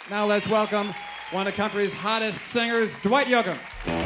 Now let's welcome one of the country's hottest singers, Dwight Yoakam.